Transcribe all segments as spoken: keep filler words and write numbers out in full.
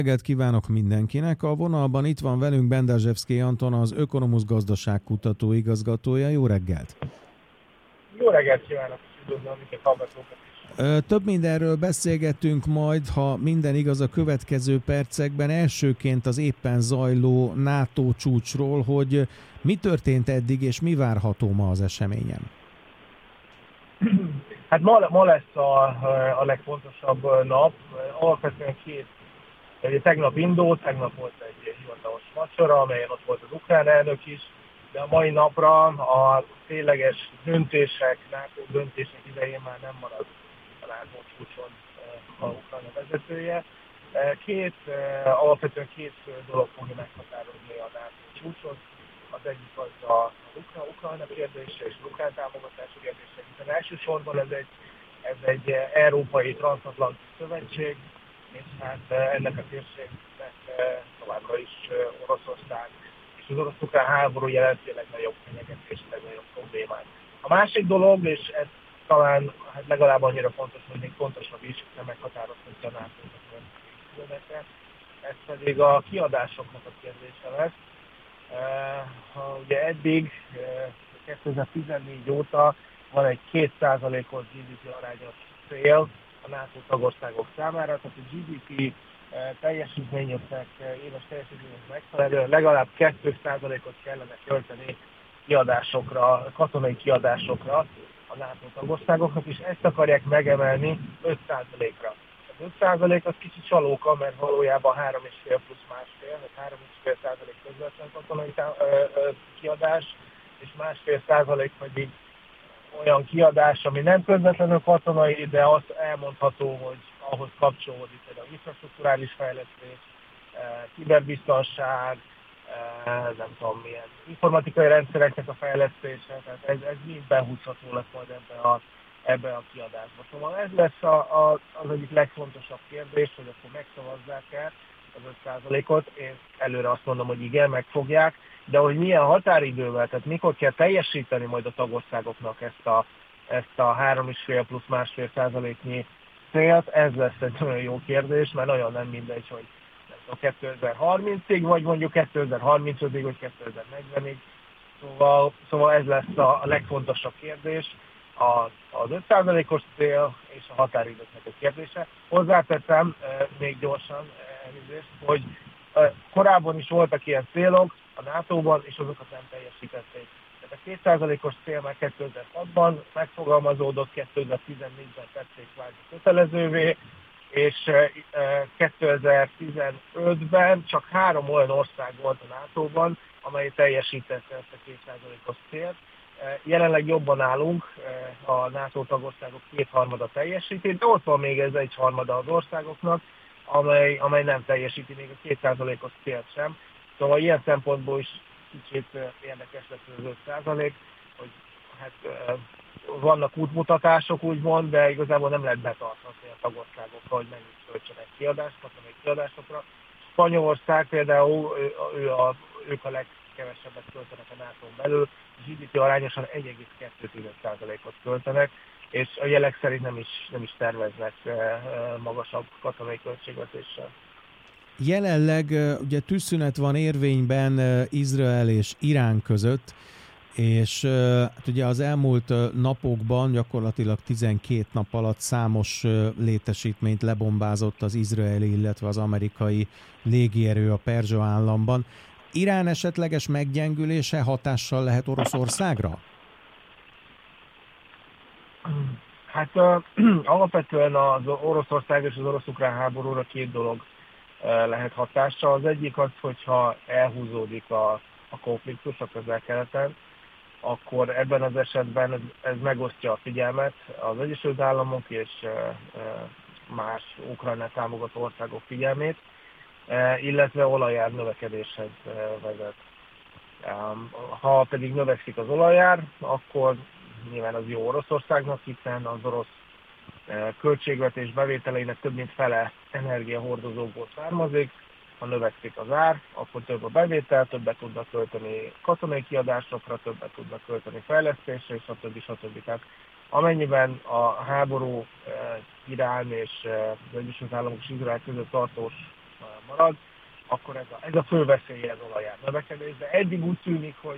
Reggelt kívánok mindenkinek! A vonalban itt van velünk Bendazsevszky Anton, az Ökonomusz gazdaságkutató igazgatója. Jó reggelt! Jó reggelt kívánok! Üdvözlöm minket hallgatókat is! Több mindenről beszélgetünk majd, ha minden igaz, a következő percekben. Elsőként az éppen zajló NATO csúcsról, hogy mi történt eddig és mi várható ma az eseményen? Hát ma, ma lesz a, a legfontosabb nap. Alapvetően két, ugye tegnap indult, tegnap volt egy hivatalos vacsora, amelyen ott volt az ukrán elnök is, de a mai napra a tényleges döntések, NATO döntések idején már nem marad a NATO csúcson a Ukrajna vezetője. Két, alapvetően két dolog fogja meghatározni a NATO csúcsot. Az egyik az a Ukrajna kérdése és az ukrán támogatás kérdése, hiszen elsősorban ez egy, ez egy európai transatlanti szövetség, és hát ennek a térségnek továbbra is Oroszország és az orosz-ukrán háború jelenti a legnagyobb fenyegetést, a legnagyobb problémát. A másik dolog, és ez talán hát legalább annyira fontos, hogy még fontosabb is, hiszen meghatározhatja a NATO-t, ez pedig a kiadásoknak a kérdése lesz. Uh, ugye eddig uh, kétezer-tizennégy óta van egy két százalékos gé dé pé arányos cél a NATO tagországok számára, tehát a gé dé pé uh, teljesítményeknek, uh, éves teljesítményeknek megfelelően legalább két százalékot kellene költeni kiadásokra, katonai kiadásokra a NATO tagországoknak, és ezt akarják megemelni öt százalékra. öt százalék az kicsit csalóka, mert valójában három egész öt plusz másfél, vagy három egész öt százalék közvetlen katonai kiadás, és másfél százalék pedig olyan kiadás, ami nem közvetlenül katonai, de az elmondható, hogy ahhoz kapcsolódik például infrastrukturális fejlesztés, kiberbiztonság, nem tudom milyen informatikai rendszereknek a fejlesztése, tehát ez, ez mind behúzható lesz majd ebbe a ebben a kiadásban. Szóval ez lesz a, a, az egyik legfontosabb kérdés, hogy akkor megszavazzák-e az öt százalékot. Én előre azt mondom, hogy igen, megfogják, de hogy milyen határidővel, tehát mikor kell teljesíteni majd a tagországoknak ezt a, ezt a három egész öt plusz másfél százaléknyi célt, ez lesz egy nagyon jó kérdés, mert nagyon nem mindegy, hogy kétezer-harmincig, vagy mondjuk kétezer-harmincötig, vagy kétezer-negyvenig. Szóval, szóval ez lesz a, a legfontosabb kérdés. Az öt százalékos cél és a határidőknek a kérdése. Hozzáteszem még gyorsan elnézést, hogy korábban is voltak ilyen célok a nátóban, és azokat nem teljesítették. Tehát a két százalékos cél már kétezer-hatban megfogalmazódott, kétezer-tizennégyben tették kvázi kötelezővé, és kétezer-tizenötben csak három olyan ország volt a nátóban, amely teljesítette ezt a két százalékos célt. Jelenleg jobban állunk, a NATO tagországok kétharmada teljesíti, de ott van még ez egy harmada az országoknak, amely, amely nem teljesíti még a két százalékos célt sem. Szóval ilyen szempontból is kicsit érdekes lesz az öt százalék, hogy hát vannak útmutatások úgymond, de igazából nem lehet betartatni a tagországokkal, hogy mennyit költsenek kiadást, katonai kiadásokra. Spanyolország például, ő, ő a, ők a legkevesebbet költenek a náton belül, gé dé pé arányosan egy egész kettő százalékot költenek, és a jelek szerint nem is, nem is terveznek magasabb katonai költségvetéssel. Jelenleg ugye tűzszünet van érvényben Izrael és Irán között, és hát ugye az elmúlt napokban gyakorlatilag tizenkét nap alatt számos létesítményt lebombázott az izraeli, illetve az amerikai légierő a Perzsa államban. Irán esetleges meggyengülése hatással lehet Oroszországra? Hát uh, alapvetően az Oroszország és az orosz-ukrán háborúra két dolog uh, lehet hatással. Az egyik az, hogyha elhúzódik a, a konfliktus a közel-keleten, akkor ebben az esetben ez, ez megosztja a figyelmet az Egyesült Államok és uh, uh, más Ukrajnát támogató országok figyelmét, illetve olajár növekedéshez vezet. Ha pedig növekszik az olajár, akkor nyilván az jó Oroszországnak, hiszen az orosz költségvetés bevételeinek több mint fele energiahordozókból származik. Ha növekszik az ár, akkor több a bevétel, többet tudnak költeni katonai kiadásokra, többet tudnak költeni fejlesztésre, és stb. stb. Tehát amennyiben a háború Irán és az Egyesült Államok és Izrael között tartós marad, akkor ez a, ez a fő veszélye az olajár növekedés, de eddig úgy tűnik, hogy,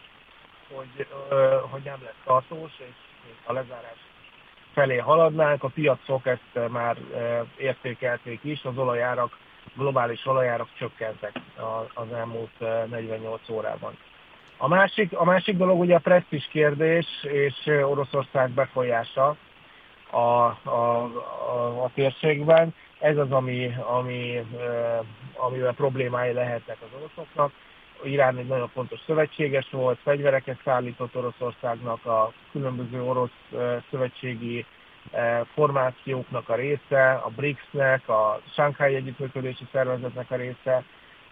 hogy, hogy nem lesz tartós, és a lezárás felé haladnánk, a piacok ezt már értékelték is, az olajárak, globális olajárak csökkentek az elmúlt negyvennyolc órában. A másik, a másik dolog ugye a presztízs kérdés és Oroszország befolyása a, a, a, a térségben. Ez az, ami, ami, amivel problémái lehetnek az oroszoknak. Irán egy nagyon fontos szövetséges volt, fegyvereket szállított Oroszországnak, a különböző orosz szövetségi formációknak a része, a briksnek, a Shanghai Együttműködési Szervezetnek a része,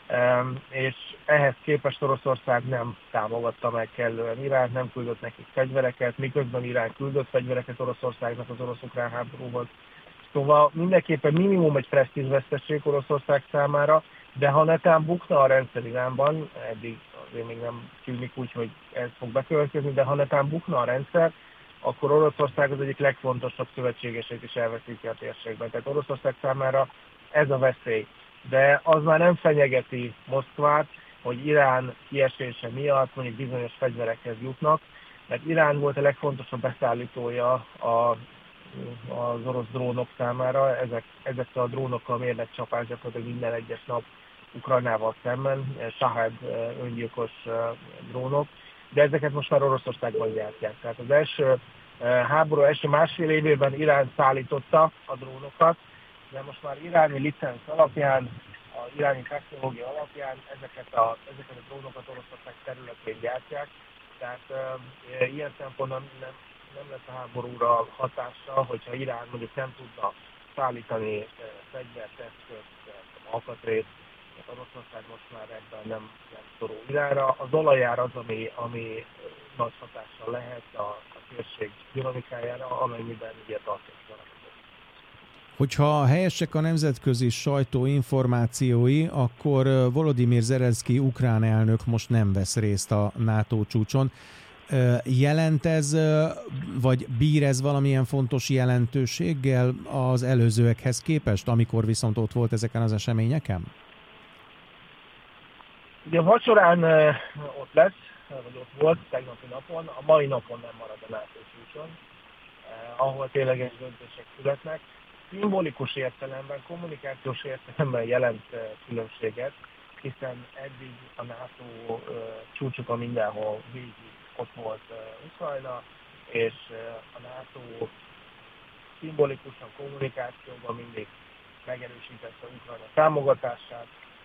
és ehhez képest Oroszország nem támogatta meg kellően Iránt, nem küldött nekik fegyvereket, miközben Irán küldött fegyvereket Oroszországnak az orosz-ukrán háborúhoz. Szóval mindenképpen minimum egy presztízsvesztesség Oroszország számára, de ha netán bukna a rendszer Iránban, eddig azért még nem tűnik úgy, hogy ez fog bekövetkezni, de ha netán bukna a rendszer, akkor Oroszország az egyik legfontosabb szövetségesét is elveszíti a térségben. Tehát Oroszország számára ez a veszély. De az már nem fenyegeti Moszkvát, hogy Irán kiesése miatt mondjuk bizonyos fegyverekhez jutnak, mert Irán volt a legfontosabb beszállítója a az orosz drónok számára. Ezek, ezekkel a drónokkal mérnek csapás gyakorlatilag minden egyes nap Ukrajnával szemben, Shahed öngyilkos drónok, de ezeket most már Oroszországban gyártják. Tehát az első háború első másfél évében Irán szállította a drónokat, de most már iráni licenc alapján, az iráni technológia alapján ezeket a, ezeket a drónokat Oroszország területén gyártják, tehát e, ilyen szempontból nem, nem lesz a háborúra hatása, hogyha Irán mondjuk nem tudna szállítani e, fegyvert, eszközt, alkatrészt, Oroszország most már ebben nem, nem szorul Iránra. Az olajár az, ami, ami nagy hatással lehet a, a térség dinamikájára, amennyiben ugye tartós. Hogyha helyesek a nemzetközi sajtó információi, akkor Volodymyr Zelenszkij ukrán elnök most nem vesz részt a NATO csúcson. Jelent ez, vagy bír ez valamilyen fontos jelentőséggel az előzőekhez képest, amikor viszont ott volt ezeken az eseményeken? Ugye a vacsorán ott lesz, vagy ott volt tegnapi napon, a mai napon nem marad a NATO csúcson, ahol tényleges döntések születnek. Szimbolikus értelemben, kommunikációs értelemben jelent különbséget, hiszen eddig a NATO csúcsokon mindenhol végig ott volt Ukrajna, és a NATO szimbolikusan kommunikációban mindig megerősítette Ukrajna támogatását,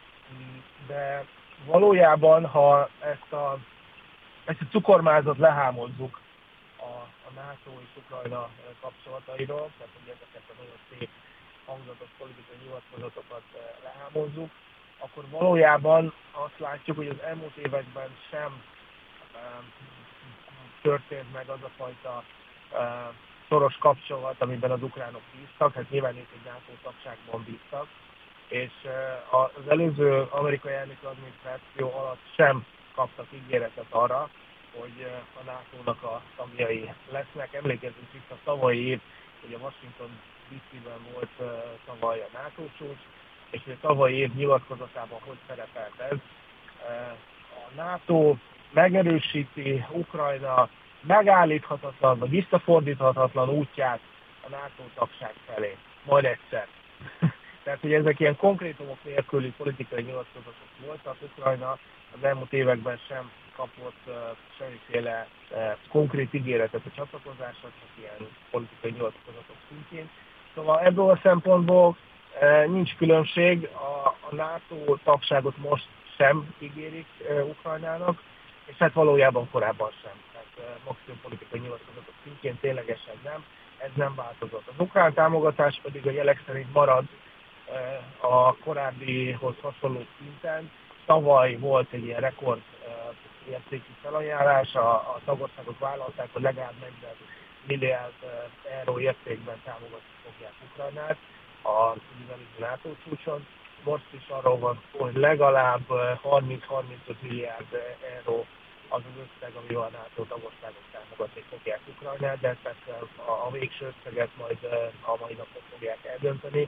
de valójában, ha ezt a, ezt a cukormázat lehámozzuk a, a NATO és Ukrajna kapcsolatairól, tehát hogy ezeket a nagyon szép hangzatos politikai nyilatkozatokat lehámozzuk, akkor valójában azt látjuk, hogy az elmúlt években sem um, történt meg az a fajta uh, szoros kapcsolat, amiben az ukránok bíztak, hát nyilván itt egy NATO tagságban bíztak, és uh, az előző amerikai elnöki adminisztráció alatt sem kaptak ígéretet arra, hogy a nátónak a tagjai lesznek. Emlékezzünk vissza tavalyi év, hogy a Washington dé cé-ben volt uh, tavaly a NATO csúcs, és hogy a tavalyi év nyilatkozatában hogy szerepelt ez. Uh, a NATO megerősíti Ukrajna megállíthatatlan, vagy visszafordíthatatlan útját a NATO tagság felé. Majd egyszer. Tehát, hogy ezek ilyen konkrétumok nélküli politikai nyilatkozatok voltak. Ukrajna az elmúlt években sem kapott uh, semmiféle uh, konkrét ígéretet a csatlakozásra, csak ilyen politikai nyilatkozatok szintjén. Szóval ebből a szempontból uh, nincs különbség, a, a NATO tagságot most sem ígérik uh, Ukrajnának, és hát valójában korábban sem. Tehát uh, maximum politikai nyilatkozatok szintjén ténylegesen nem, ez nem változott. Az ukrán támogatás pedig a jelek szerint marad uh, a korábbihoz hasonló szinten. Tavaly volt egy ilyen rekord uh, értékű felajánlás, a, a tagországok vállalták, hogy legalább negyven milliárd uh, euró értékben támogatni fogják Ukrajnát a NATO csúcson. Most is arról van szó, hogy legalább harminc-harmincöt milliárd euró az az összeg, amivel a NATO tagországok támogatni fogják Ukrajnát, de persze a, a végső összeget majd a mai napon fogják eldönteni.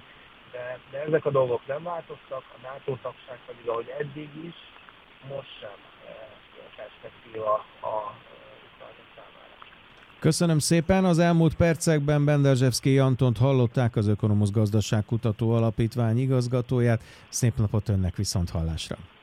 de, de ezek a dolgok nem változtak, a NATO tagság pedig, ahogy eddig is, most sem perspektíva a ukránok számára. Köszönöm szépen. Az elmúlt percekben Benderzsevszkij Antont hallották, az Ökonomusz Gazdaságkutató Alapítvány igazgatóját. Szép napot önnek, viszont hallásra!